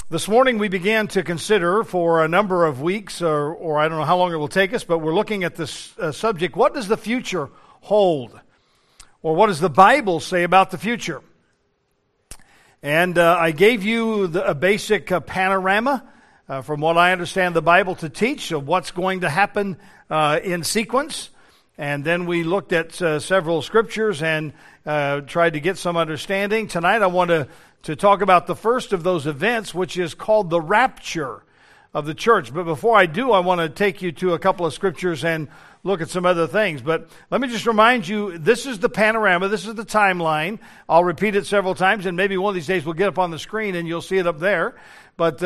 This morning we began to consider for a number of weeks, or I don't know how long it will take us, but we're looking at this subject, what does the future hold? Or what does the Bible say about the future? And I gave you a basic panorama from what I understand the Bible to teach of what's going to happen in sequence. And then we looked at several scriptures and tried to get some understanding. Tonight I want to talk about the first of those events, which is called the rapture of the church. But before I do, I want to take you to a couple of scriptures and look at some other things. But let me just remind you, this is the panorama, this is the timeline. I'll repeat it several times, and maybe one of these days we'll get up on the screen and you'll see it up there. But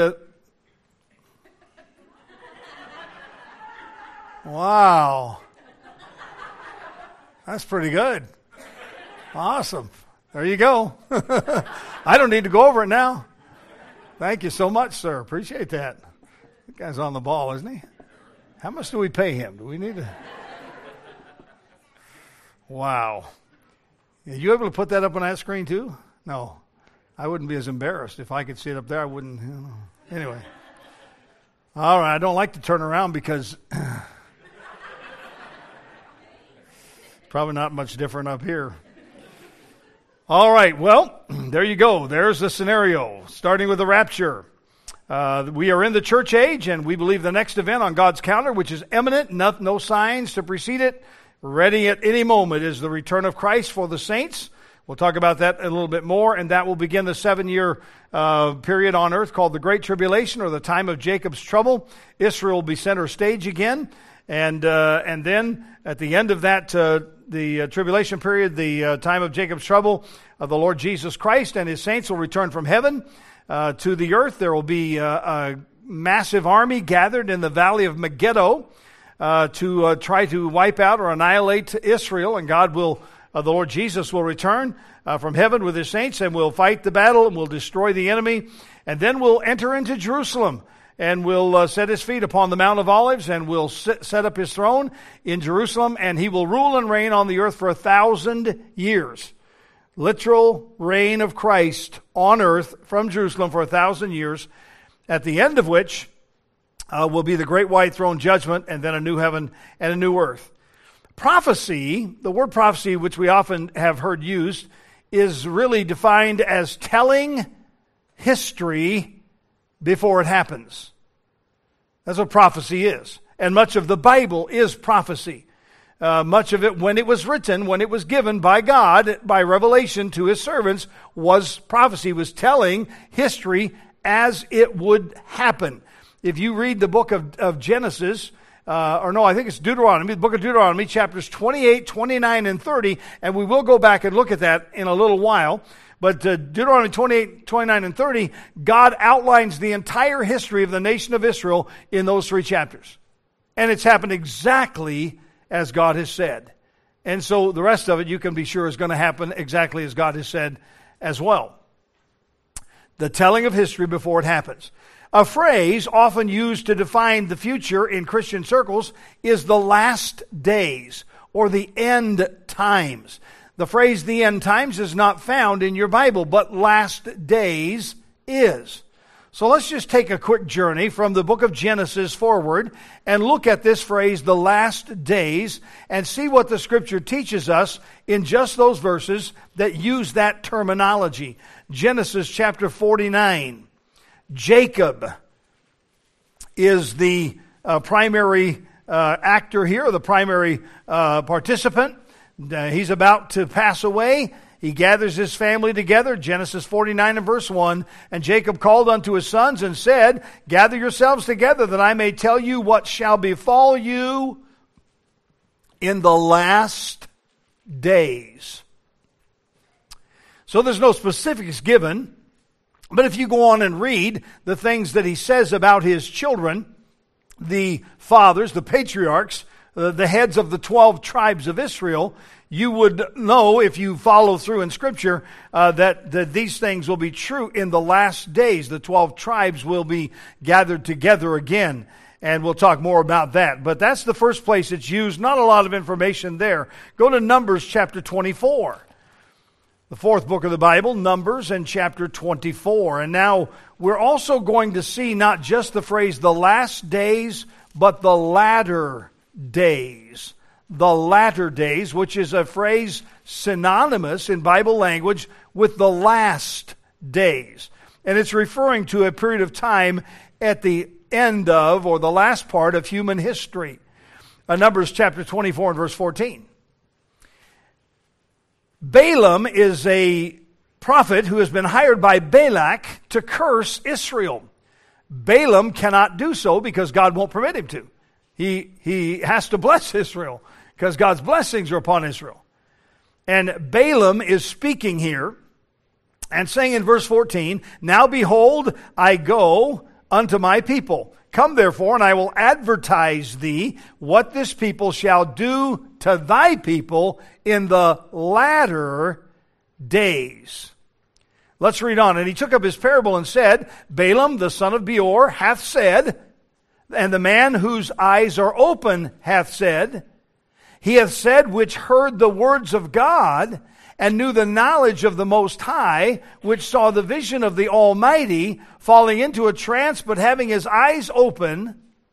wow. That's pretty good. Awesome. There you go. I don't need to go over it now. Thank you so much, sir. Appreciate that. That guy's on the ball, isn't he? How much do we pay him? Do we need to? Wow. Are you able to put that up on that screen too? No. I wouldn't be as embarrassed. If I could see it up there, I wouldn't. Anyway. All right. I don't like to turn around because probably not much different up here. All right, well, there you go. There's the scenario, starting with the rapture. We are in the church age, and we believe the next event on God's calendar, which is imminent, no signs to precede it, ready at any moment, is the return of Christ for the saints. We'll talk about that a little bit more, and that will begin the 7-year period on earth called the Great Tribulation, or the time of Jacob's trouble. Israel will be center stage again, and then at the end of that the tribulation period, the time of Jacob's trouble, the Lord Jesus Christ and His saints will return from heaven to the earth. There will be a massive army gathered in the valley of Megiddo to try to wipe out or annihilate Israel, and the Lord Jesus will return from heaven with His saints, and will fight the battle, and will destroy the enemy, and then we'll enter into Jerusalem, and will set His feet upon the Mount of Olives, and will set up His throne in Jerusalem, and He will rule and reign on the earth for 1,000 years. Literal reign of Christ on earth from Jerusalem for 1,000 years, at the end of which will be the great white throne judgment, and then a new heaven and a new earth. Prophecy, the word prophecy, which we often have heard used, is really defined as telling history before it happens. That's what prophecy is. And much of the Bible is prophecy. Much of it, when it was written, when it was given by God, by revelation to His servants, was prophecy, was telling history as it would happen. If you read the book of Genesis, I think it's Deuteronomy, the book of Deuteronomy, chapters 28, 29, and 30, and we will go back and look at that in a little while. But Deuteronomy 28, 29, and 30, God outlines the entire history of the nation of Israel in those 3 chapters. And it's happened exactly as God has said. And so the rest of it, you can be sure, is going to happen exactly as God has said as well. The telling of history before it happens. A phrase often used to define the future in Christian circles is the last days, or the end times. The phrase the end times is not found in your Bible, but last days is. So let's just take a quick journey from the book of Genesis forward and look at this phrase, the last days, and see what the Scripture teaches us in just those verses that use that terminology. Genesis chapter 49. Jacob is the primary actor here, the primary participant. He's about to pass away. He gathers his family together, Genesis 49 and verse 1. And Jacob called unto his sons and said, gather yourselves together that I may tell you what shall befall you in the last days. So there's no specifics given. But if you go on and read the things that he says about his children, the fathers, the patriarchs, the heads of the 12 tribes of Israel, you would know, if you follow through in Scripture, that these things will be true in the last days. The 12 tribes will be gathered together again, and we'll talk more about that. But that's the first place it's used. Not a lot of information there. Go to Numbers chapter 24. The fourth book of the Bible, Numbers, and chapter 24. And now we're also going to see not just the phrase the last days, but the latter days. The latter days, which is a phrase synonymous in Bible language with the last days. And it's referring to a period of time at the end of, or the last part of human history. Numbers chapter 24 and verse 14. Balaam is a prophet who has been hired by Balak to curse Israel. Balaam cannot do so because God won't permit him to. He has to bless Israel because God's blessings are upon Israel. And Balaam is speaking here and saying in verse 14, "Now behold, I go unto my people. Come therefore, and I will advertise thee what this people shall do to thy people in the latter days." Let's read on. "And he took up his parable and said, Balaam the son of Beor hath said, and the man whose eyes are open hath said, he hath said which heard the words of God, and knew the knowledge of the Most High, which saw the vision of the Almighty, falling into a trance, but having his eyes open,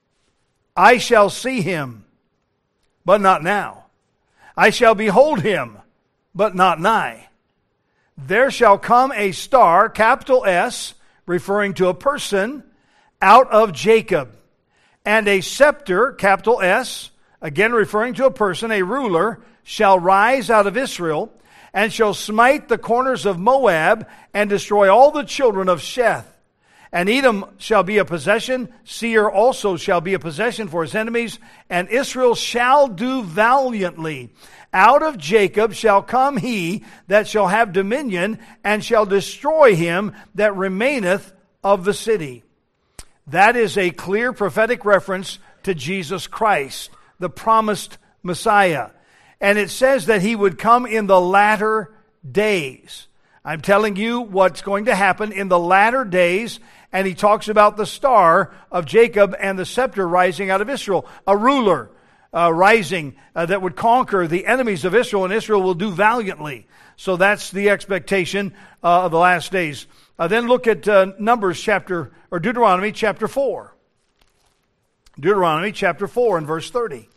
I shall see him, but not now. I shall behold him, but not nigh. There shall come a star, capital S, referring to a person, out of Jacob, and a scepter, capital S, again referring to a person, a ruler, shall rise out of Israel, and shall smite the corners of Moab, and destroy all the children of Sheth. And Edom shall be a possession, Seir also shall be a possession for his enemies, and Israel shall do valiantly. Out of Jacob shall come he that shall have dominion, and shall destroy him that remaineth of the city." That is a clear prophetic reference to Jesus Christ, the promised Messiah. And it says that he would come in the latter days. I'm telling you what's going to happen in the latter days. And he talks about the star of Jacob and the scepter rising out of Israel. A ruler rising that would conquer the enemies of Israel, and Israel will do valiantly. So that's the expectation of the last days. Then look at Deuteronomy chapter 4. Deuteronomy chapter 4 and verse 30.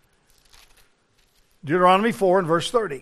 Deuteronomy 4 and verse 30.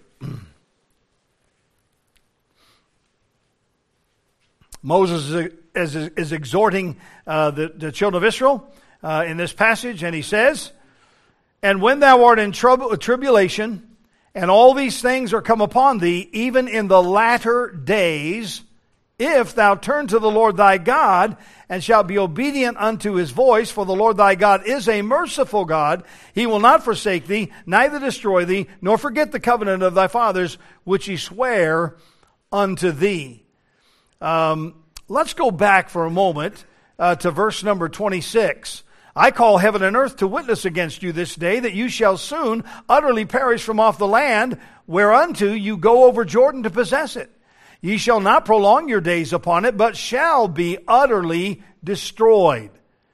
Moses is exhorting the children of Israel in this passage, and he says, "And when thou art in tribulation, and all these things are come upon thee, even in the latter days, if thou turn to the Lord thy God, and shalt be obedient unto his voice, for the Lord thy God is a merciful God, he will not forsake thee, neither destroy thee, nor forget the covenant of thy fathers, which he sware unto thee." Let's go back for a moment to verse number 26. "I call heaven and earth to witness against you this day, that you shall soon utterly perish from off the land, whereunto you go over Jordan to possess it. Ye shall not prolong your days upon it, but shall be utterly destroyed."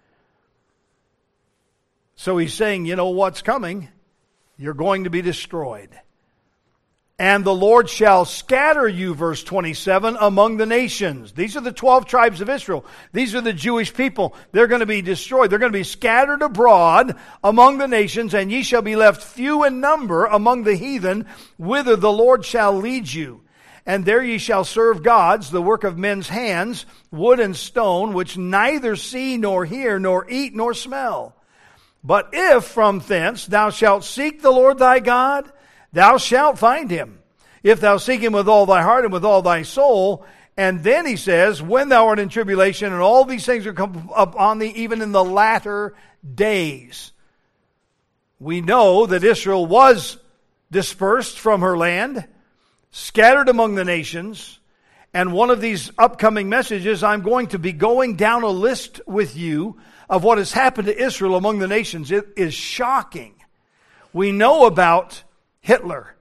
So he's saying, you know what's coming? You're going to be destroyed. "And the Lord shall scatter you," verse 27, "among the nations." These are the 12 tribes of Israel. These are the Jewish people. They're going to be destroyed. They're going to be scattered abroad among the nations, and ye shall be left few in number among the heathen, whither the Lord shall lead you. And there ye shall serve gods, the work of men's hands, wood and stone, which neither see nor hear, nor eat nor smell. But if from thence thou shalt seek the Lord thy God, thou shalt find him, if thou seek him with all thy heart and with all thy soul. And then he says, when thou art in tribulation, and all these things are come upon thee, even in the latter days. We know that Israel was dispersed from her land, scattered among the nations, and one of these upcoming messages, I'm going to be going down a list with you of what has happened to Israel among the nations. It is shocking. We know about Hitler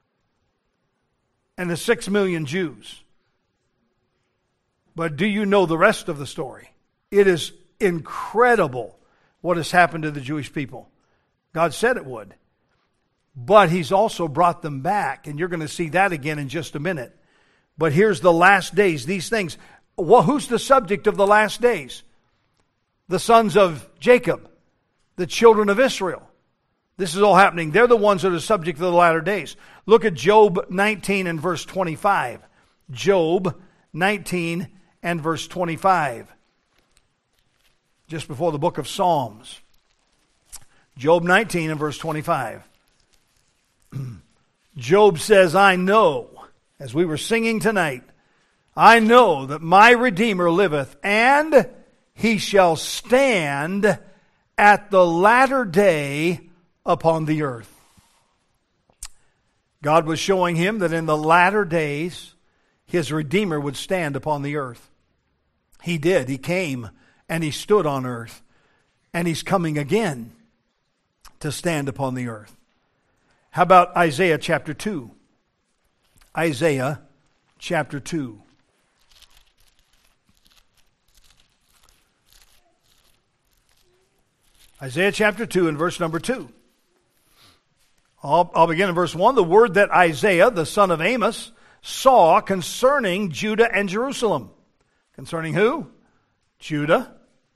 and the 6 million Jews. But do you know the rest of the story? It is incredible what has happened to the Jewish people. God said it would. But he's also brought them back, and you're going to see that again in just a minute. But here's the last days, these things. Well, who's the subject of the last days? The sons of Jacob, the children of Israel. This is all happening. They're the ones that are subject to the latter days. Look at Job 19 and verse 25. Job 19 and verse 25. Just before the book of Psalms. Job 19 and verse 25. Job says, I know, as we were singing tonight, I know that my Redeemer liveth, and he shall stand at the latter day upon the earth. God was showing him that in the latter days, his Redeemer would stand upon the earth. He did. He came and he stood on earth. And he's coming again to stand upon the earth. How about Isaiah chapter 2? Isaiah chapter 2. Isaiah chapter 2 and verse number 2. I'll begin in verse 1. The word that Isaiah, the son of Amos, saw concerning Judah and Jerusalem. Concerning who? Judah,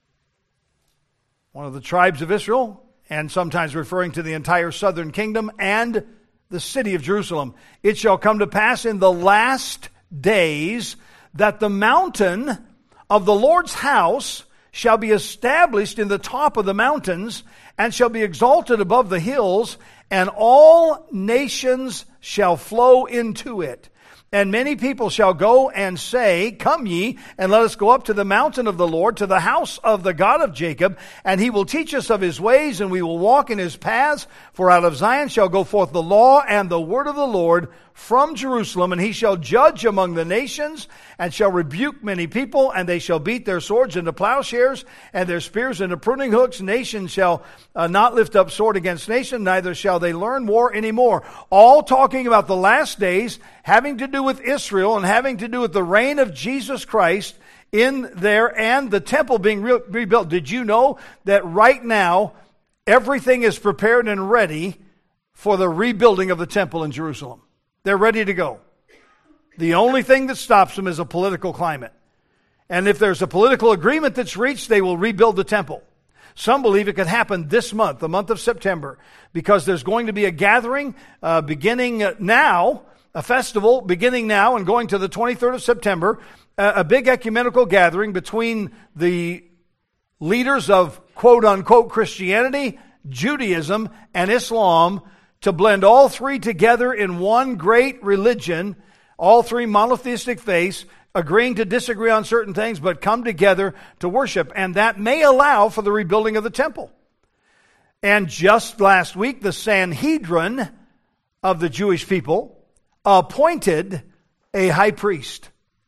one of the tribes of Israel, and sometimes referring to the entire southern kingdom, and the city of Jerusalem. It shall come to pass in the last days that the mountain of the Lord's house shall be established in the top of the mountains, and shall be exalted above the hills, and all nations shall flow into it. And many people shall go and say, Come ye, and let us go up to the mountain of the Lord, to the house of the God of Jacob, and he will teach us of his ways, and we will walk in his paths. For out of Zion shall go forth the law and the word of the Lord from Jerusalem, and he shall judge among the nations, and shall rebuke many people, and they shall beat their swords into plowshares, and their spears into pruning hooks. Nation shall not lift up sword against nation, neither shall they learn war anymore. All talking about the last days, having to do with Israel, and having to do with the reign of Jesus Christ in there, and the temple being rebuilt. Did you know that right now, everything is prepared and ready for the rebuilding of the temple in Jerusalem? They're ready to go. The only thing that stops them is a political climate. And if there's a political agreement that's reached, they will rebuild the temple. Some believe it could happen this month, the month of September, because there's going to be a gathering beginning now, a festival beginning now and going to the 23rd of September, a big ecumenical gathering between the leaders of quote-unquote Christianity, Judaism, and Islam, to blend all three together in one great religion, all three monotheistic faiths, agreeing to disagree on certain things, but come together to worship. And that may allow for the rebuilding of the temple. And just last week, the Sanhedrin of the Jewish people appointed a high priest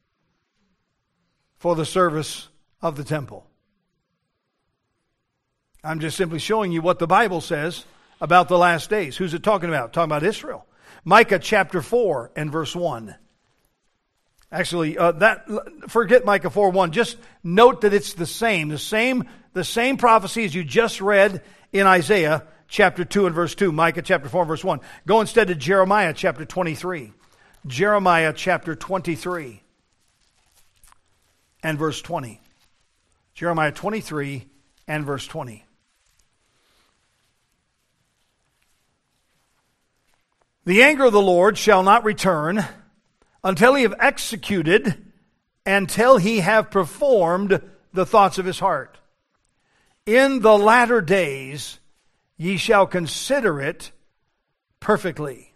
for the service of the temple. I'm just simply showing you what the Bible says about the last days. Who's it talking about? Talking about Israel. Micah chapter 4 and verse 1. Actually, forget Micah 4:1. Just note that it's the same prophecy as you just read in Isaiah chapter 2 and verse 2. Micah chapter 4 and verse 1. Go instead to Jeremiah chapter 23. Jeremiah chapter 23 and verse 20. Jeremiah 23 and verse 20. The anger of the Lord shall not return until he have executed, until he have performed the thoughts of his heart. In the latter days ye shall consider it perfectly.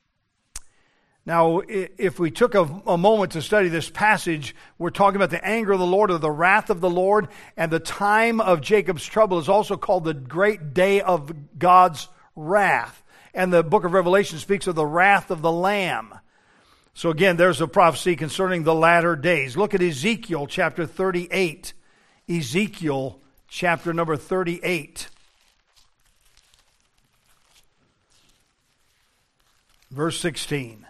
Now, if we took a moment to study this passage, we're talking about the anger of the Lord, or the wrath of the Lord, and the time of Jacob's trouble is also called the great day of God's wrath. And the book of Revelation speaks of the wrath of the Lamb. So again, there's a prophecy concerning the latter days. Look at Ezekiel chapter 38. Ezekiel chapter number 38. Verse 16.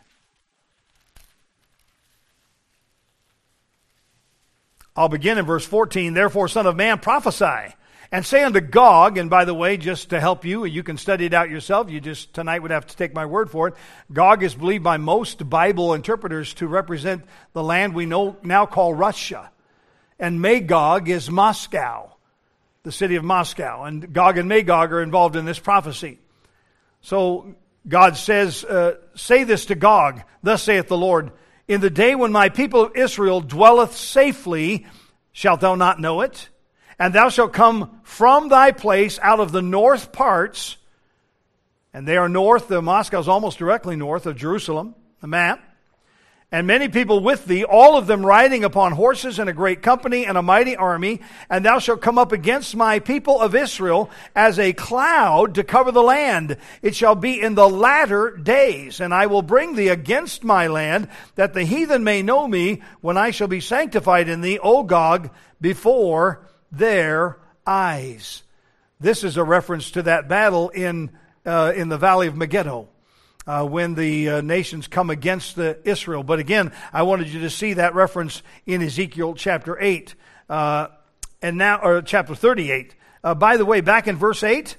I'll begin in verse 14. Therefore, Son of Man, prophesy, And say unto Gog, and by the way, just to help you, you can study it out yourself. You just tonight would have to take my word for it. Gog is believed by most Bible interpreters to represent the land we know now call Russia. And Magog is Moscow, the city of Moscow. And Gog and Magog are involved in this prophecy. So God says, say this to Gog, thus saith the Lord, in the day when my people of Israel dwelleth safely, shalt thou not know it? And thou shalt come from thy place out of the north parts, and they are north, Moscow is almost directly north of Jerusalem, the map, and many people with thee, all of them riding upon horses and a great company and a mighty army, and thou shalt come up against my people of Israel as a cloud to cover the land. It shall be in the latter days, and I will bring thee against my land, that the heathen may know me when I shall be sanctified in thee, O Gog, before their eyes. This is a reference to that battle in the valley of Megiddo, when the nations come against Israel. But again, I wanted you to see that reference in Ezekiel chapter 8, or chapter 38. By the way, back in verse 8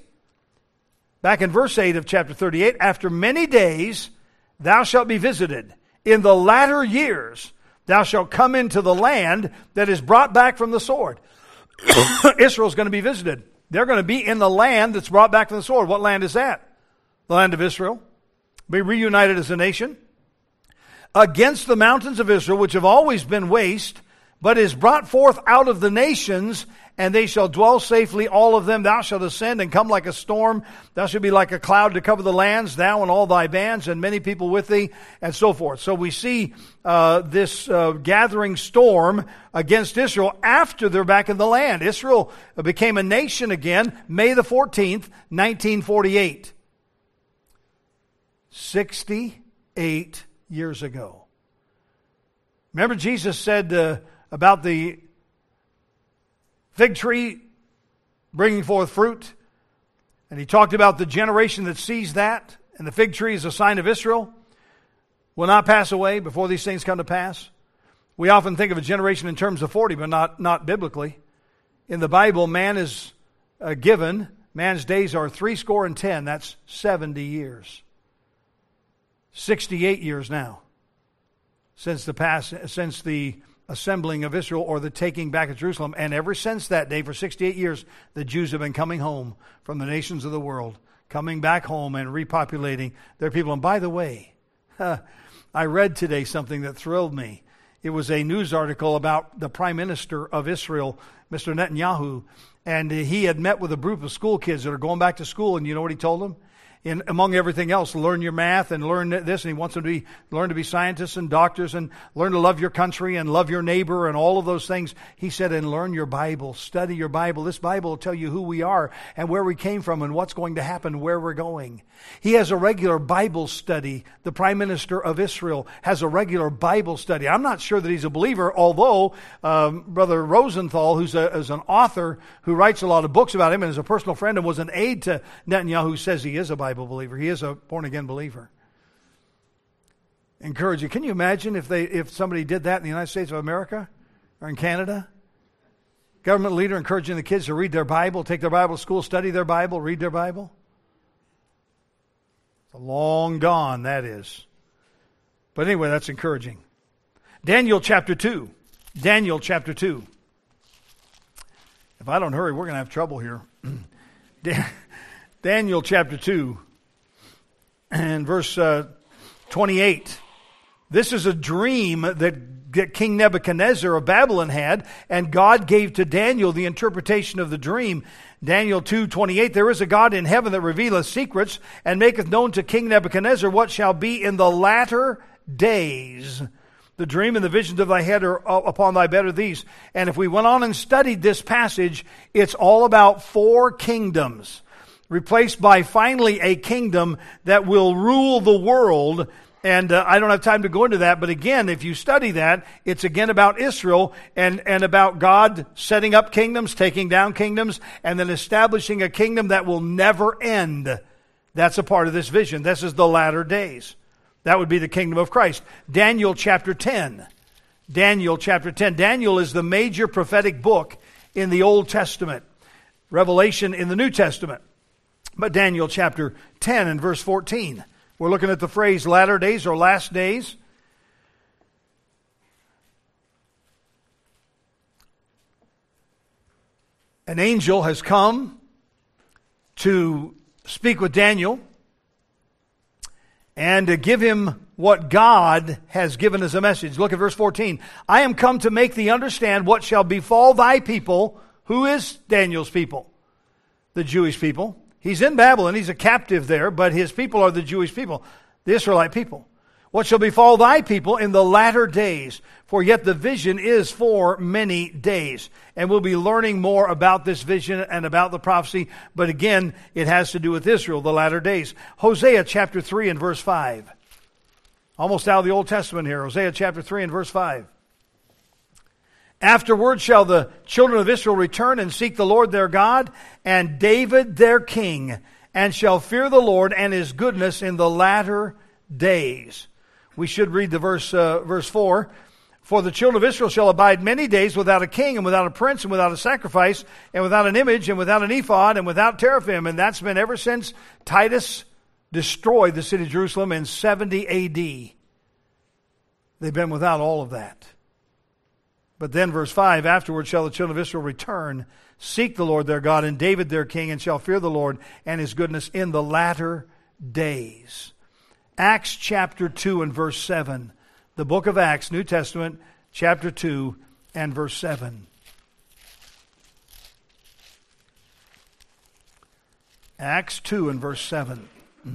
of chapter 38, after many days thou shalt be visited. In the latter years thou shalt come into the land that is brought back from the sword. Israel's going to be visited. They're going to be in the land that's brought back from the sword. What land is that? The land of Israel. Be reunited as a nation. Against the mountains of Israel, which have always been waste, but is brought forth out of the nations, and they shall dwell safely, all of them. Thou shalt ascend and come like a storm. Thou shalt be like a cloud to cover the lands, thou and all thy bands, and many people with thee, and so forth. So we see this gathering storm against Israel after they're back in the land. Israel became a nation again, May the 14th, 1948. 68 years ago. Remember Jesus said about the fig tree bringing forth fruit? And he talked about the generation that sees that, and the fig tree is a sign of Israel, will not pass away before these things come to pass. We often think of a generation in terms of 40, but not biblically. In the Bible, man is given, man's days are 70, that's 70 years. 68 years now since the assembling of Israel, or the taking back of Jerusalem. And ever since that day, for 68 years, the Jews have been coming home from the nations of the world, coming back home and repopulating their people. And by the way, I read today something that thrilled me. It was a news article about the Prime Minister of Israel, Mr. Netanyahu, and he had met with a group of school kids that are going back to school, and you know what he told them? Among everything else, learn your math and learn this, and he wants them to learn to be scientists and doctors and learn to love your country and love your neighbor and all of those things. He said, and learn your Bible, study your Bible. This Bible will tell you who we are and where we came from and what's going to happen, where we're going. He has a regular Bible study. The Prime Minister of Israel has a regular Bible study. I'm not sure that he's a believer, although Brother Rosenthal, who's an author who writes a lot of books about him and is a personal friend and was an aide to Netanyahu, says he is a Bible believer. He is a born-again believer. Encourage you. Can you imagine if somebody did that in the United States of America or in Canada? Government leader encouraging the kids to read their Bible, take their Bible to school, study their Bible, read their Bible. It's long gone, that is. But anyway, that's encouraging. Daniel chapter 2. Daniel chapter 2. If I don't hurry, we're going to have trouble here. Daniel chapter 2 and verse 28. This is a dream that King Nebuchadnezzar of Babylon had, and God gave to Daniel the interpretation of the dream. Daniel 2:28, there is a God in heaven that revealeth secrets, and maketh known to King Nebuchadnezzar what shall be in the latter days. The dream and the visions of thy head are upon thy bed are these. And if we went on and studied this passage, it's all about 4 kingdoms, replaced by finally a kingdom that will rule the world. And I don't have time to go into that, but again, if you study that, it's again about Israel and about God setting up kingdoms, taking down kingdoms, and then establishing a kingdom that will never end. That's a part of this vision. This is the latter days. That would be the kingdom of Christ. Daniel chapter 10. Daniel chapter 10. Daniel is the major prophetic book in the Old Testament. revelation in the New Testament. But Daniel chapter 10 and verse 14. We're looking at the phrase latter days or last days. An angel has come to speak with Daniel and to give him what God has given as a message. Look at verse 14. I am come to make thee understand what shall befall thy people. Who is Daniel's people? The Jewish people. He's in Babylon. He's a captive there, but his people are the Jewish people, the Israelite people. What shall befall thy people in the latter days? For yet the vision is for many days. And we'll be learning more about this vision and about the prophecy. But again, it has to do with Israel, the latter days. Hosea chapter 3 and verse 5. Almost out of the Old Testament here. Hosea chapter 3 and verse 5. Afterward shall the children of Israel return and seek the Lord their God and David their king, and shall fear the Lord and his goodness in the latter days. We should read the verse 4. For the children of Israel shall abide many days without a king and without a prince and without a sacrifice and without an image and without an ephod and without teraphim. And that's been ever since Titus destroyed the city of Jerusalem in 70 A.D. They've been without all of that. But then verse 5, afterward shall the children of Israel return, seek the Lord their God and David their king, and shall fear the Lord and his goodness in the latter days. Acts chapter 2 and verse 7. The book of Acts, New Testament, chapter 2 and verse 7. Acts 2 and verse 7.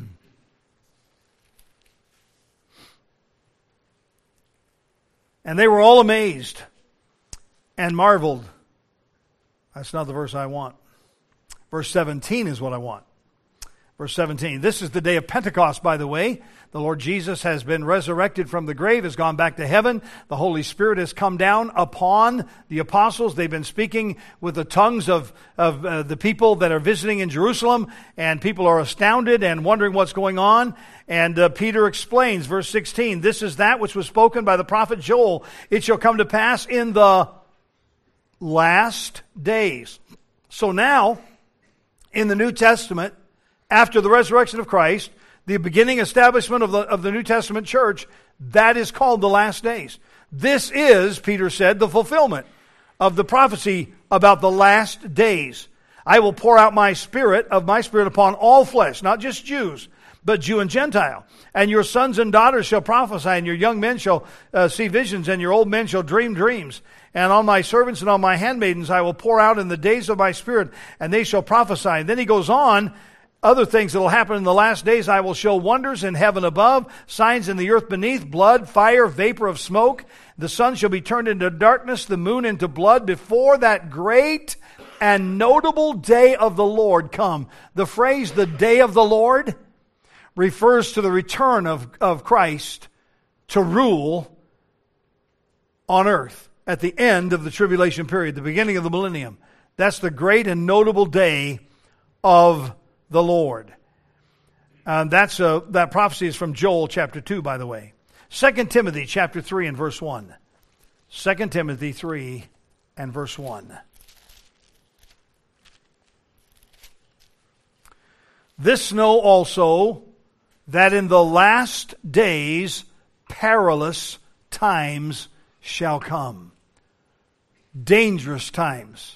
And they were all amazed and marveled. That's not the verse I want. Verse 17 is what I want. Verse 17. This is the day of Pentecost, by the way. The Lord Jesus has been resurrected from the grave, has gone back to heaven. The Holy Spirit has come down upon the apostles. They've been speaking with the tongues of the people that are visiting in Jerusalem, and people are astounded and wondering what's going on. And Peter explains, verse 16, this is that which was spoken by the prophet Joel. It shall come to pass in the last days. So now, in the New Testament, after the resurrection of Christ, the beginning establishment of the New Testament church, that is called the last days. This is, Peter said, the fulfillment of the prophecy about the last days. I will pour out my spirit upon all flesh, not just Jews, but Jew and Gentile. And your sons and daughters shall prophesy, and your young men shall see visions, and your old men shall dream dreams. And on my servants and on my handmaidens I will pour out in the days of my spirit, and they shall prophesy. And then he goes on, other things that will happen in the last days. I will show wonders in heaven above, signs in the earth beneath, blood, fire, vapor of smoke. The sun shall be turned into darkness, the moon into blood, before that great and notable day of the Lord come. The phrase, the day of the Lord, refers to the return of Christ to rule on earth at the end of the tribulation period, the beginning of the millennium. That's the great and notable day of the Lord. That prophecy is from Joel chapter 2, by the way. 2 Timothy chapter 3 and verse 1. 2 Timothy 3 and verse 1. This know also, that in the last days perilous times shall come. Dangerous times.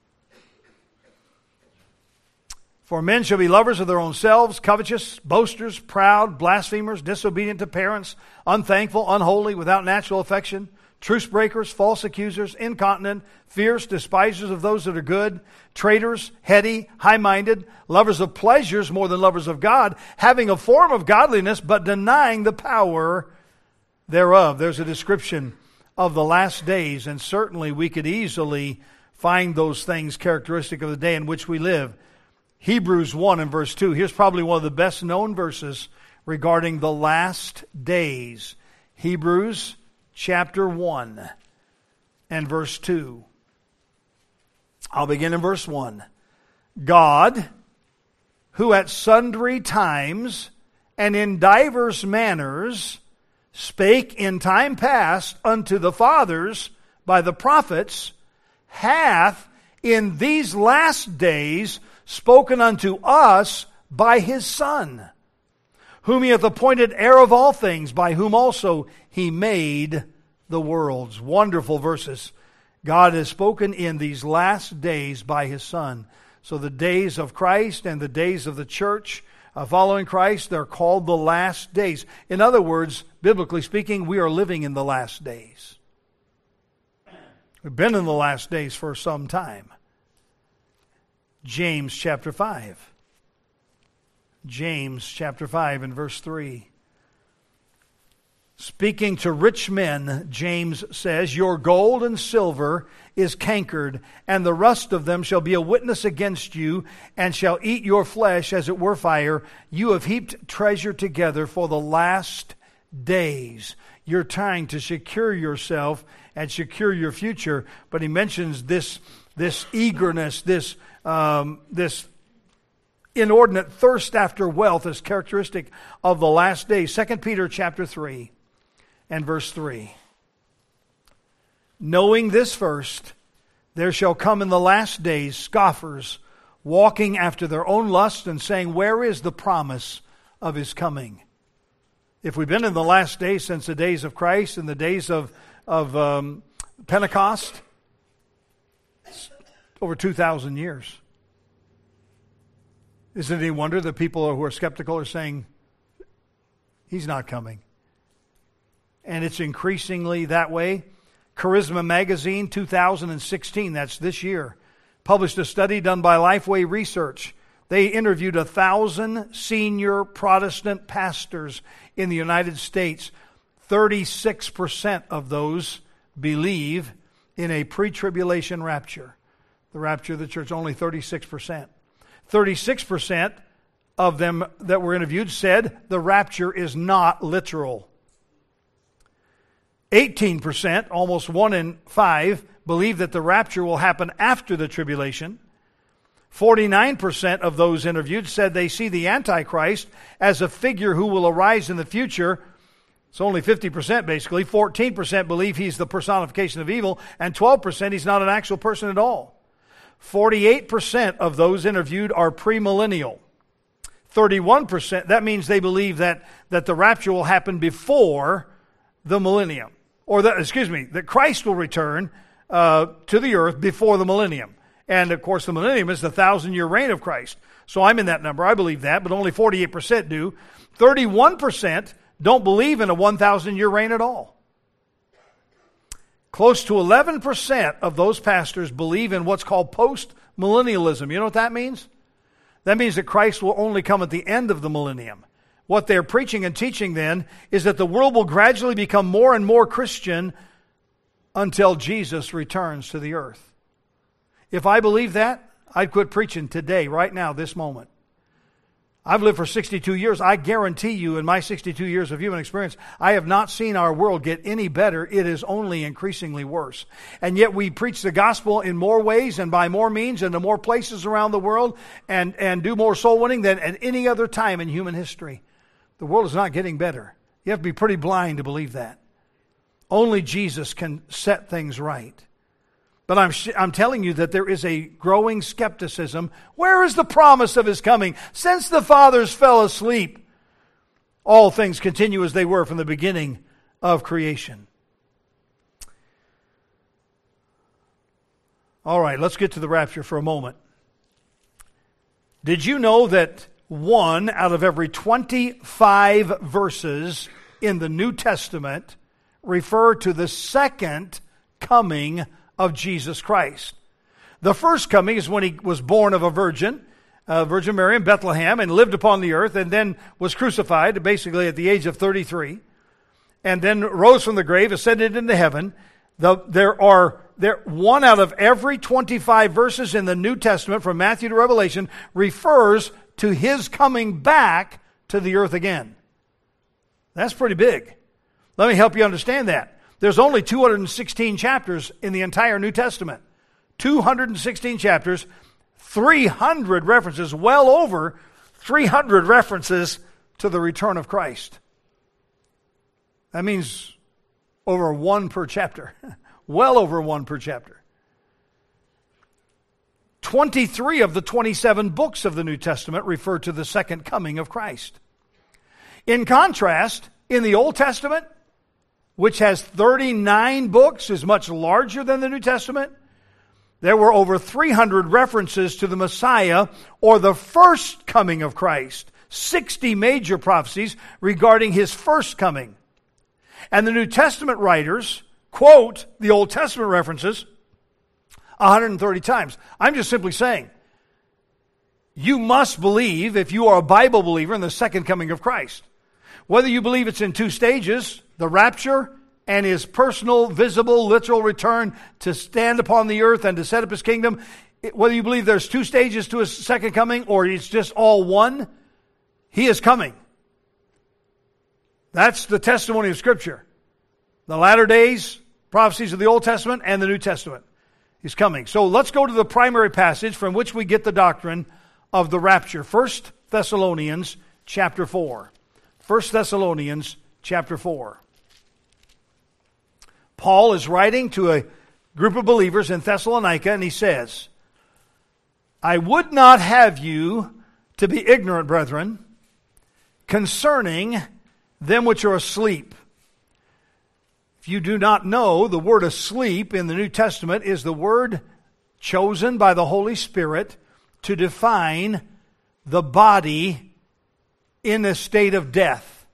For men shall be lovers of their own selves, covetous, boasters, proud, blasphemers, disobedient to parents, unthankful, unholy, without natural affection, truce breakers, false accusers, incontinent, fierce, despisers of those that are good, traitors, heady, high-minded, lovers of pleasures more than lovers of God, having a form of godliness, but denying the power thereof. There's a description of the last days, and certainly we could easily find those things characteristic of the day in which we live. Hebrews 1 and verse 2. Here's probably one of the best known verses regarding the last days. Hebrews chapter 1 and verse 2. I'll begin in verse 1. God, who at sundry times and in divers manners spake in time past unto the fathers by the prophets, hath in these last days spoken unto us by his Son, whom he hath appointed heir of all things, by whom also he made the worlds. Wonderful verses. God has spoken in these last days by his Son. So the days of Christ and the days of the church following Christ, they're called the last days. In other words, biblically speaking, we are living in the last days. We've been in the last days for some time. James chapter 5. James chapter 5 and verse 3. Speaking to rich men, James says, your gold and silver is cankered, and the rust of them shall be a witness against you, and shall eat your flesh as it were fire. You have heaped treasure together for the last days. You're trying to secure yourself and secure your future. But he mentions this eagerness, this inordinate thirst after wealth as characteristic of the last days. 2 Peter chapter 3 and verse 3. Knowing this first, there shall come in the last days scoffers, walking after their own lust, and saying, where is the promise of his coming? If we've been in the last days since the days of Christ and the days of Pentecost, it's over 2,000 years. Isn't it any wonder that people who are skeptical are saying, he's not coming? And it's increasingly that way. Charisma Magazine 2016, that's this year, published a study done by Lifeway Research. They interviewed 1,000 senior Protestant pastors in the United States. 36% of those believe in a pre-tribulation rapture. The rapture of the church, only 36%. 36% of them that were interviewed said the rapture is not literal. 18%, almost 1 in 5, believe that the rapture will happen after the tribulation. 49% of those interviewed said they see the Antichrist as a figure who will arise in the future. It's only 50% basically. 14% believe he's the personification of evil, and 12% he's not an actual person at all. 48% of those interviewed are premillennial. 31%, that means they believe that the rapture will happen before the millennium. Or that Christ will return to the earth before the millennium. And of course the millennium is the 1,000-year reign of Christ. So I'm in that number. I believe that, but only 48% do. 31% don't believe in a 1,000-year reign at all. Close to 11% of those pastors believe in what's called post-millennialism. You know what that means? That means that Christ will only come at the end of the millennium. What they're preaching and teaching then is that the world will gradually become more and more Christian until Jesus returns to the earth. If I believe that, I'd quit preaching today, right now, this moment. I've lived for 62 years. I guarantee you, in my 62 years of human experience, I have not seen our world get any better. It is only increasingly worse. And yet we preach the gospel in more ways and by more means and to more places around the world and do more soul winning than at any other time in human history. The world is not getting better. You have to be pretty blind to believe that. Only Jesus can set things right. But I'm telling you that there is a growing skepticism. Where is the promise of his coming? Since the fathers fell asleep, all things continue as they were from the beginning of creation. All right, let's get to the rapture for a moment. Did you know that 1 out of every 25 verses in the New Testament refer to the second coming of Jesus Christ? The first coming is when he was born of a Virgin Mary in Bethlehem, and lived upon the earth, and then was crucified, basically at the age of 33, and then rose from the grave, ascended into heaven. There 1 out of every 25 verses in the New Testament, from Matthew to Revelation, refers to his coming back to the earth again. That's pretty big. Let me help you understand that. There's only 216 chapters in the entire New Testament. 216 chapters, 300 references, well over 300 references to the return of Christ. That means over 1 per chapter. Well over 1 per chapter. 23 of the 27 books of the New Testament refer to the second coming of Christ. In contrast, in the Old Testament, which has 39 books, is much larger than the New Testament, there were over 300 references to the Messiah or the first coming of Christ. 60 major prophecies regarding his first coming. And the New Testament writers quote the Old Testament references 130 times. I'm just simply saying, you must believe, if you are a Bible believer, in the second coming of Christ. Whether you believe it's in two stages, the rapture and his personal, visible, literal return to stand upon the earth and to set up his kingdom, whether you believe there's two stages to his second coming or it's just all one, he is coming. That's the testimony of Scripture. The latter days, prophecies of the Old Testament and the New Testament. He's coming. So let's go to the primary passage from which we get the doctrine of the rapture. 1 Thessalonians chapter 4. 1 Thessalonians chapter 4. Paul is writing to a group of believers in Thessalonica, and he says, I would not have you to be ignorant, brethren, concerning them which are asleep. If you do not know, the word asleep in the New Testament is the word chosen by the Holy Spirit to define the body in a state of death.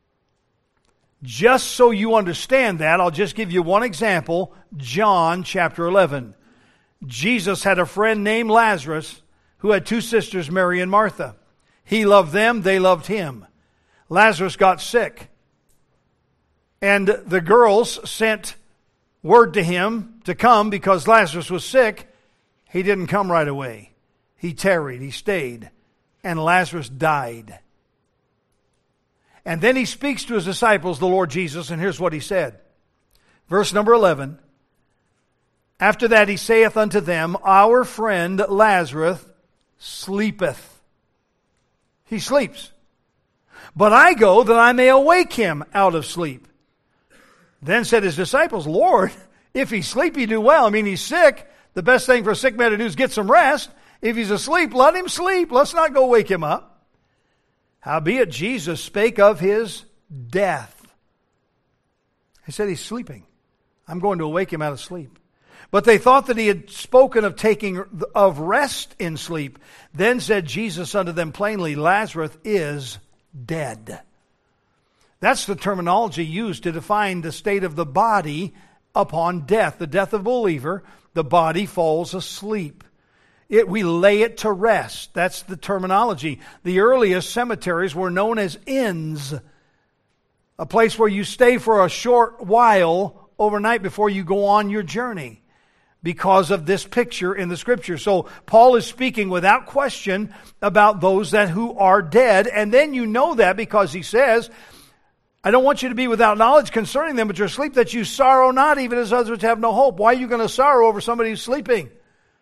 Just so you understand that, I'll just give you one example. John chapter 11. Jesus had a friend named Lazarus who had two sisters, Mary and Martha. He loved them, they loved him. Lazarus got sick. And the girls sent word to him to come because Lazarus was sick. He didn't come right away. He tarried, he stayed, and Lazarus died. And then he speaks to his disciples, the Lord Jesus, and here's what he said. Verse number 11. After that he saith unto them, Our friend Lazarus sleepeth. He sleeps. But I go that I may awake him out of sleep. Then said his disciples, Lord, if he's sleep, he do well. I mean, he's sick. The best thing for a sick man to do is get some rest. If he's asleep, let him sleep. Let's not go wake him up. Howbeit Jesus spake of his death. He said he's sleeping. I'm going to awake him out of sleep. But they thought that he had spoken of taking of rest in sleep. Then said Jesus unto them plainly, Lazarus is dead. That's the terminology used to define the state of the body upon death. The death of a believer, the body falls asleep. We lay it to rest. That's the terminology. The earliest cemeteries were known as inns, a place where you stay for a short while overnight before you go on your journey, because of this picture in the Scripture. So Paul is speaking without question about those who are dead. And then you know that because he says, I don't want you to be without knowledge concerning them, but you're asleep, that you sorrow not, even as others have no hope. Why are you going to sorrow over somebody who's sleeping?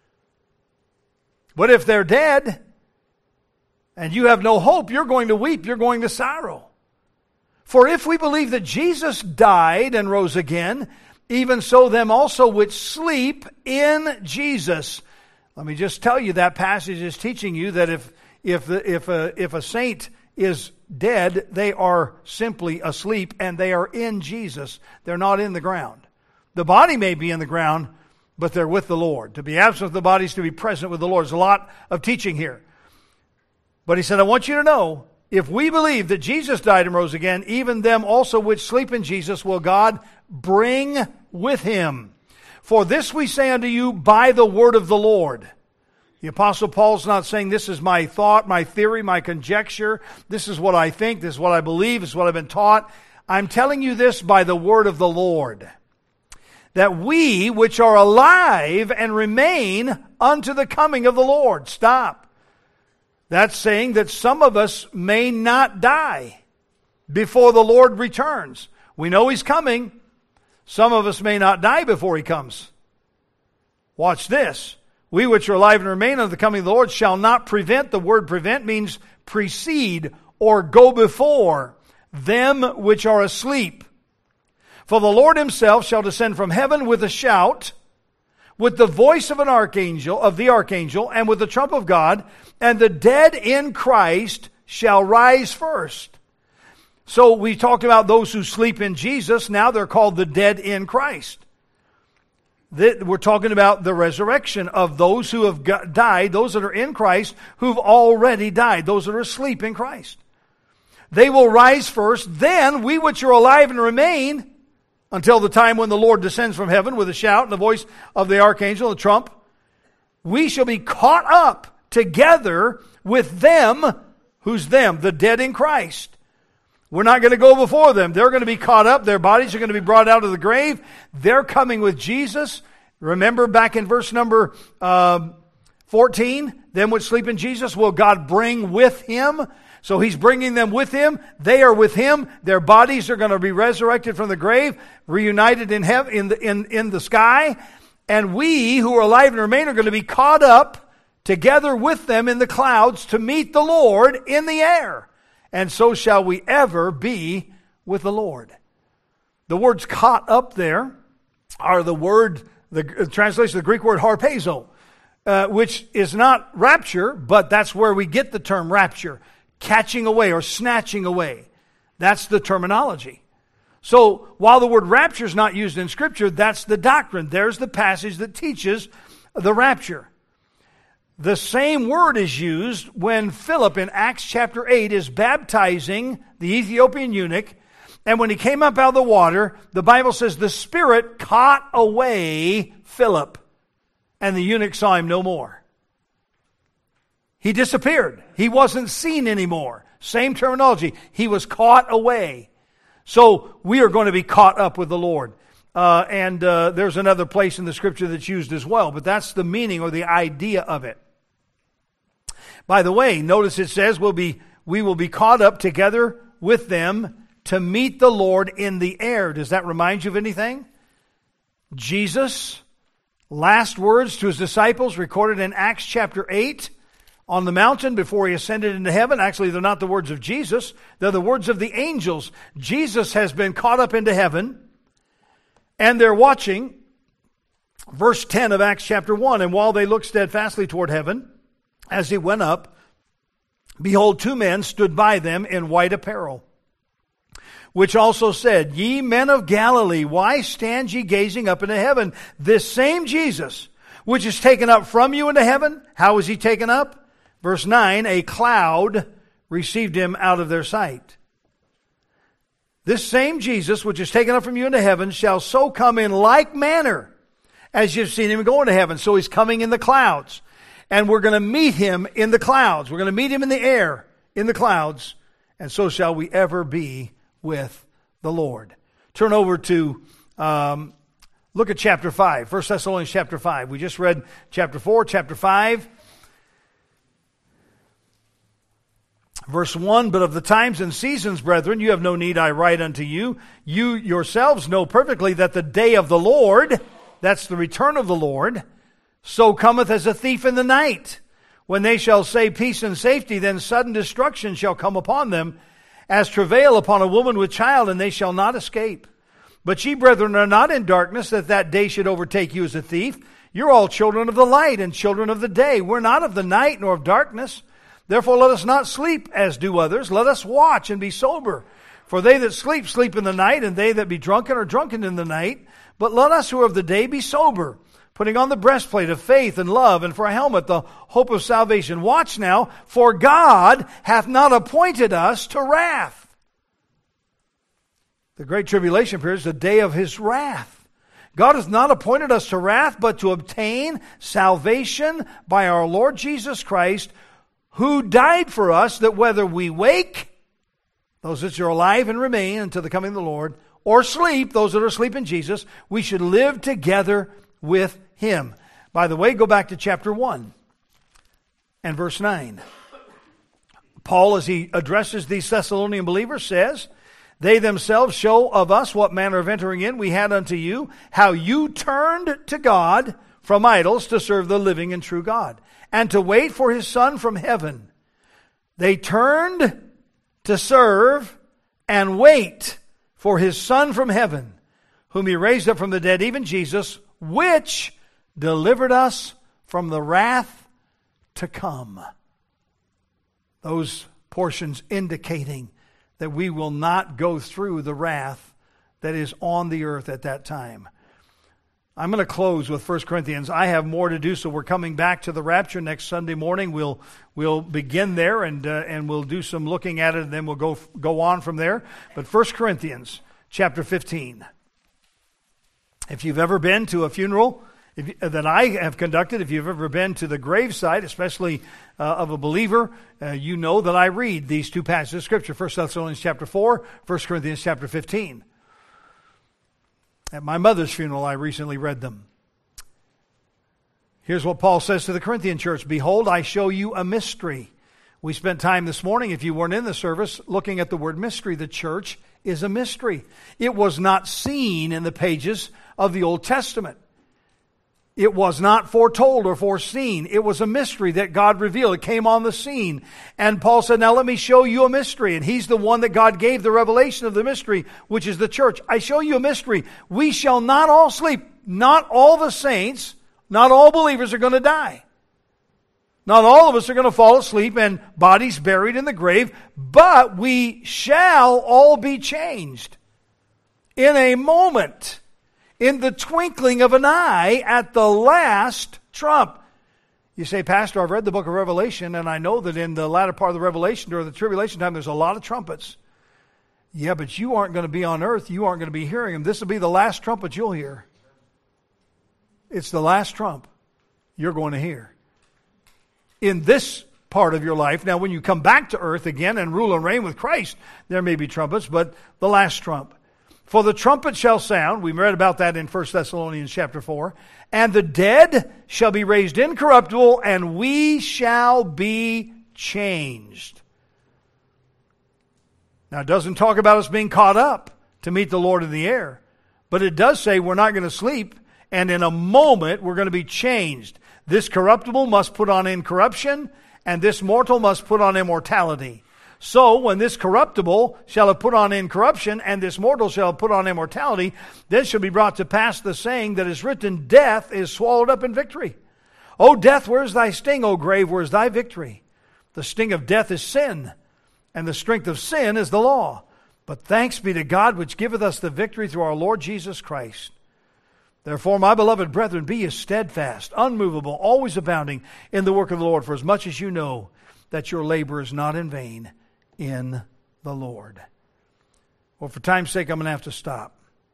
But if they're dead and you have no hope, you're going to weep, you're going to sorrow. For if we believe that Jesus died and rose again, even so them also which sleep in Jesus. Let me just tell you, that passage is teaching you that if a saint is dead, they are simply asleep and they are in Jesus. They're not in the ground. The body may be in the ground, but they're with the Lord. To be absent of the body is to be present with the Lord. There's a lot of teaching here. But he said, I want you to know, if we believe that Jesus died and rose again, even them also which sleep in Jesus will God bring with him. For this we say unto you by the word of the Lord. The Apostle Paul's not saying this is my thought, my theory, my conjecture. This is what I think. This is what I believe. This is what I've been taught. I'm telling you this by the word of the Lord. That we which are alive and remain unto the coming of the Lord. Stop. That's saying that some of us may not die before the Lord returns. We know he's coming. Some of us may not die before he comes. Watch this. We which are alive and remain unto the coming of the Lord shall not prevent. The word prevent means precede or go before them which are asleep. For the Lord himself shall descend from heaven with a shout, with the voice of the archangel, and with the trump of God, and the dead in Christ shall rise first. So we talked about those who sleep in Jesus. Now they're called the dead in Christ. We're talking about the resurrection of those who have died, those that are in Christ, who've already died, those that are asleep in Christ. They will rise first. Then we which are alive and remain until the time when the Lord descends from heaven with a shout and the voice of the archangel, the trump, we shall be caught up together with them. Who's them? The dead in Christ. We're not going to go before them. They're going to be caught up. Their bodies are going to be brought out of the grave. They're coming with Jesus. Remember back in verse number 14, them which sleep in Jesus will God bring with him. So he's bringing them with him. They are with him. Their bodies are going to be resurrected from the grave, reunited in heaven, in the sky. And we who are alive and remain are going to be caught up together with them in the clouds to meet the Lord in the air. And so shall we ever be with the Lord. The words caught up there are the translation of the Greek word harpazo, which is not rapture, but that's where we get the term rapture, catching away or snatching away. That's the terminology. So while the word rapture is not used in Scripture, that's the doctrine. There's the passage that teaches the rapture. The same word is used when Philip in Acts chapter 8 is baptizing the Ethiopian eunuch. And when he came up out of the water, the Bible says the Spirit caught away Philip. And the eunuch saw him no more. He disappeared. He wasn't seen anymore. Same terminology. He was caught away. So we are going to be caught up with the Lord. And there's another place in the Scripture that's used as well. But that's the meaning or the idea of it. By the way, notice it says we will be caught up together with them to meet the Lord in the air. Does that remind you of anything? Jesus' last words to his disciples recorded in Acts chapter 8 on the mountain before he ascended into heaven. Actually, they're not the words of Jesus. They're the words of the angels. Jesus has been caught up into heaven, and they're watching. Verse 10 of Acts chapter 1, and while they looked steadfastly toward heaven, as he went up, behold, two men stood by them in white apparel, which also said, Ye men of Galilee, why stand ye gazing up into heaven? This same Jesus, which is taken up from you into heaven, how is he taken up? Verse 9, a cloud received him out of their sight. This same Jesus, which is taken up from you into heaven, shall so come in like manner as you've seen him go into heaven. So he's coming in the clouds. And we're going to meet him in the clouds. We're going to meet him in the air, in the clouds. And so shall we ever be with the Lord. Turn over to, look at chapter 5. 1 Thessalonians chapter 5. We just read chapter 4, chapter 5. Verse 1, But of the times and seasons, brethren, you have no need I write unto you. You yourselves know perfectly that the day of the Lord, that's the return of the Lord, so cometh as a thief in the night. When they shall say peace and safety, then sudden destruction shall come upon them, as travail upon a woman with child, and they shall not escape. But ye, brethren, are not in darkness, that day should overtake you as a thief. You're all children of the light and children of the day. We're not of the night nor of darkness. Therefore let us not sleep as do others. Let us watch and be sober. For they that sleep, sleep in the night, and they that be drunken are drunken in the night. But let us who are of the day be sober, putting on the breastplate of faith and love, and for a helmet the hope of salvation. Watch now, for God hath not appointed us to wrath. The great tribulation period is the day of his wrath. God hath not appointed us to wrath, but to obtain salvation by our Lord Jesus Christ, who died for us, that whether we wake, those that are alive and remain until the coming of the Lord, or sleep, those that are asleep in Jesus, we should live together with him. By the way, go back to chapter 1 and verse 9. Paul, as he addresses these Thessalonian believers, says, They themselves show of us what manner of entering in we had unto you, how you turned to God from idols to serve the living and true God, and to wait for his Son from heaven. They turned to serve and wait for his Son from heaven, whom he raised up from the dead, even Jesus, which delivered us from the wrath to come. Those portions indicating that we will not go through the wrath that is on the earth at that time. I'm going to close with 1 Corinthians. I have more to do, so we're coming back to the rapture next Sunday morning. We'll begin there and we'll do some looking at it, and then we'll go on from there. But 1 Corinthians chapter 15. If you've ever been to a funeral that I have conducted, if you've ever been to the gravesite, especially of a believer, you know that I read these two passages of Scripture, 1 Thessalonians chapter 4, 1 Corinthians chapter 15. At my mother's funeral, I recently read them. Here's what Paul says to the Corinthian church. Behold, I show you a mystery. We spent time this morning, if you weren't in the service, looking at the word mystery. The church is a mystery. It was not seen in the pages of the Old Testament. It was not foretold or foreseen. It was a mystery that God revealed. It came on the scene. And Paul said, now let me show you a mystery. And he's the one that God gave the revelation of the mystery, which is the church. I show you a mystery. We shall not all sleep. Not all the saints, not all believers are going to die. Not all of us are going to fall asleep and bodies buried in the grave, but we shall all be changed in a moment, in the twinkling of an eye, at the last trump. You say, Pastor, I've read the book of Revelation, and I know that in the latter part of the Revelation, during the tribulation time, there's a lot of trumpets. Yeah, but you aren't going to be on earth. You aren't going to be hearing them. This will be the last trumpet you'll hear. It's the last trump you're going to hear in this part of your life. Now, when you come back to earth again and rule and reign with Christ, there may be trumpets, but the last trump. For the trumpet shall sound, we read about that in 1 Thessalonians chapter 4, and the dead shall be raised incorruptible, and we shall be changed. Now, it doesn't talk about us being caught up to meet the Lord in the air, but it does say we're not going to sleep, and in a moment we're going to be changed. This corruptible must put on incorruption, and this mortal must put on immortality. So, when this corruptible shall have put on incorruption, and this mortal shall have put on immortality, then shall be brought to pass the saying that is written, death is swallowed up in victory. O death, where is thy sting? O grave, where is thy victory? The sting of death is sin, and the strength of sin is the law. But thanks be to God, which giveth us the victory through our Lord Jesus Christ. Therefore, my beloved brethren, be ye steadfast, unmovable, always abounding in the work of the Lord, for as much as you know that your labor is not in vain in the Lord. Well, for time's sake, I'm going to have to stop.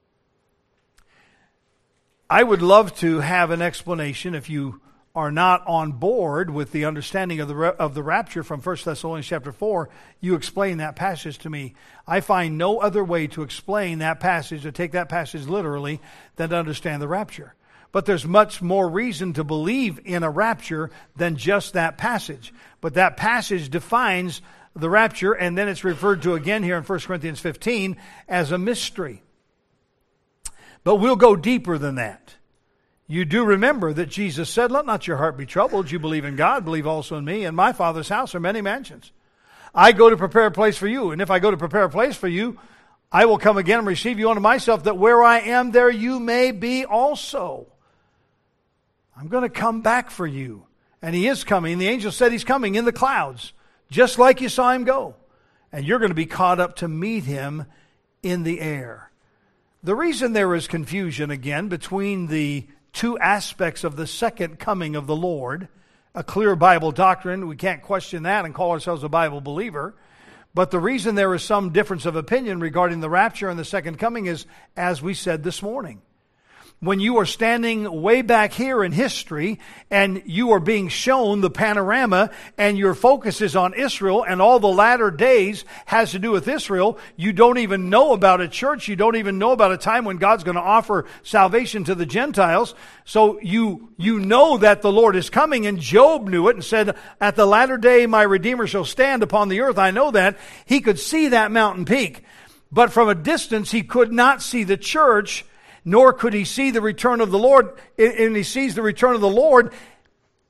I would love to have an explanation, if you are not on board with the understanding of the rapture from 1 Thessalonians chapter 4, you explain that passage to me. I find no other way to explain that passage, or take that passage literally, than to understand the rapture. But there's much more reason to believe in a rapture than just that passage. But that passage defines the rapture, and then it's referred to again here in 1 Corinthians 15 as a mystery. But we'll go deeper than that. You do remember that Jesus said, let not your heart be troubled. You believe in God, believe also in me. In my Father's house are many mansions. I go to prepare a place for you. And if I go to prepare a place for you, I will come again and receive you unto myself, that where I am, there you may be also. I'm going to come back for you. And he is coming. The angel said he's coming in the clouds, just like you saw him go. And you're going to be caught up to meet him in the air. The reason there is confusion, again, between the two aspects of the second coming of the Lord, a clear Bible doctrine, we can't question that and call ourselves a Bible believer. But the reason there is some difference of opinion regarding the rapture and the second coming is, as we said this morning, when you are standing way back here in history and you are being shown the panorama and your focus is on Israel and all the latter days has to do with Israel, you don't even know about a church. You don't even know about a time when God's going to offer salvation to the Gentiles. So you know that the Lord is coming, and Job knew it and said, at the latter day my Redeemer shall stand upon the earth. I know that. He could see that mountain peak, but from a distance he could not see the church, nor could he see the return of the Lord. And he sees the return of the Lord,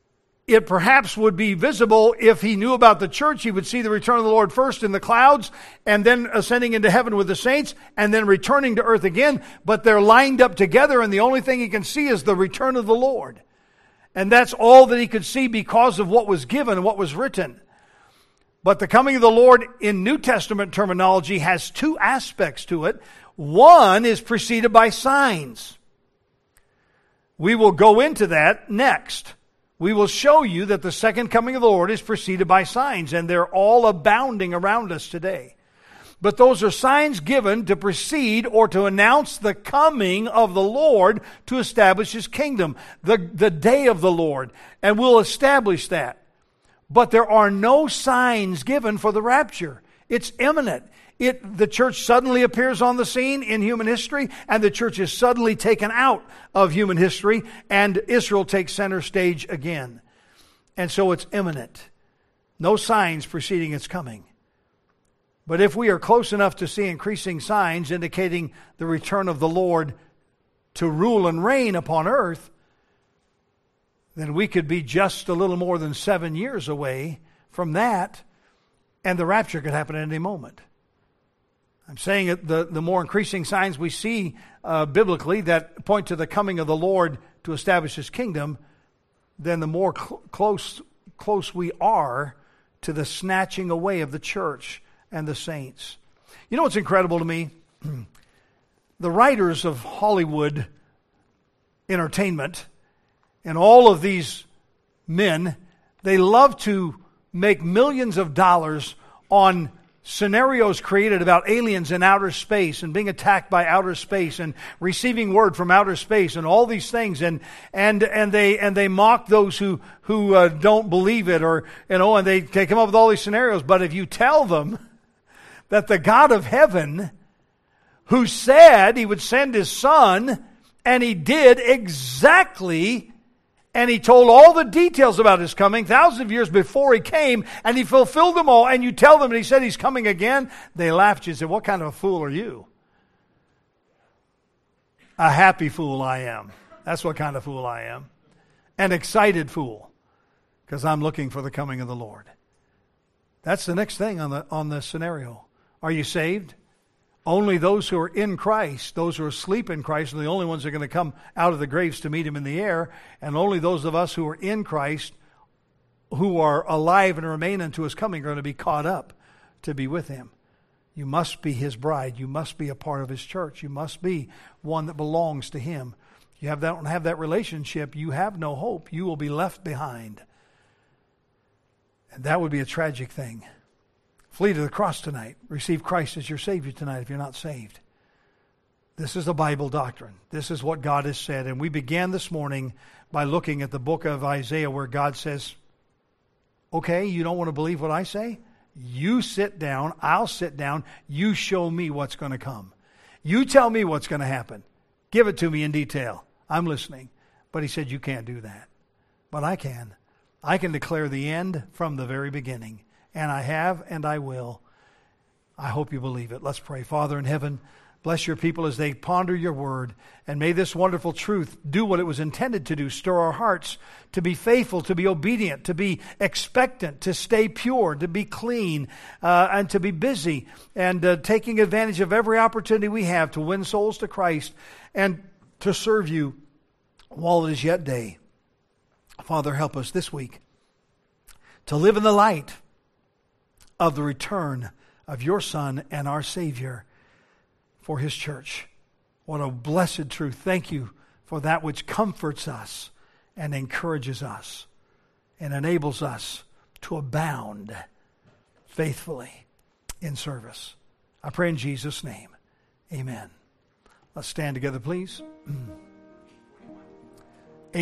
it perhaps would be visible if he knew about the church. He would see the return of the Lord first in the clouds, and then ascending into heaven with the saints, and then returning to earth again. But they're lined up together, and the only thing he can see is the return of the Lord. And that's all that he could see because of what was given and what was written. But the coming of the Lord in New Testament terminology has two aspects to it. One is preceded by signs. We will go into that next. We will show you that the second coming of the Lord is preceded by signs, and they're all abounding around us today. But those are signs given to precede or to announce the coming of the Lord to establish His kingdom, the day of the Lord, and we'll establish that. But there are no signs given for the rapture. It's imminent. The church suddenly appears on the scene in human history, and the church is suddenly taken out of human history, and Israel takes center stage again. And so it's imminent. No signs preceding its coming. But if we are close enough to see increasing signs indicating the return of the Lord to rule and reign upon earth, then we could be just a little more than 7 years away from that, and the rapture could happen at any moment. I'm saying that the more increasing signs we see biblically that point to the coming of the Lord to establish His kingdom, then the more close we are to the snatching away of the church and the saints. You know what's incredible to me? The writers of Hollywood entertainment and all of these men, they love to make millions of dollars on scenarios created about aliens in outer space and being attacked by outer space and receiving word from outer space and all these things, and they mock those who don't believe it, or and they come up with all these scenarios. But if you tell them that the God of heaven, who said He would send His Son, and He did exactly. And He told all the details about His coming thousands of years before He came, and He fulfilled them all, and you tell them and He said He's coming again, they laughed. You said, what kind of a fool are you? A happy fool I am. That's what kind of fool I am. An excited fool, because I'm looking for the coming of the Lord. That's the next thing on the scenario. Are you saved? Only those who are in Christ, those who are asleep in Christ, are the only ones that are going to come out of the graves to meet Him in the air. And only those of us who are in Christ, who are alive and remain unto His coming, are going to be caught up to be with Him. You must be His bride. You must be a part of His church. You must be one that belongs to Him. If you don't have that relationship, you have no hope. You will be left behind. And that would be a tragic thing. Flee to the cross tonight. Receive Christ as your Savior tonight if you're not saved. This is the Bible doctrine. This is what God has said. And we began this morning by looking at the book of Isaiah, where God says, okay, you don't want to believe what I say? You sit down. I'll sit down. You show me what's going to come. You tell me what's going to happen. Give it to me in detail. I'm listening. But He said, you can't do that. But I can. I can declare the end from the very beginning. And I have, and I will. I hope you believe it. Let's pray. Father in heaven, bless your people as they ponder your word. And may this wonderful truth do what it was intended to do. Stir our hearts to be faithful, to be obedient, to be expectant, to stay pure, to be clean, and to be busy. And taking advantage of every opportunity we have to win souls to Christ and to serve you while it is yet day. Father, help us this week to live in the light of the return of your Son and our Savior for His church. What a blessed truth. Thank you for that which comforts us and encourages us and enables us to abound faithfully in service. I pray in Jesus' name. Amen. Let's stand together, please.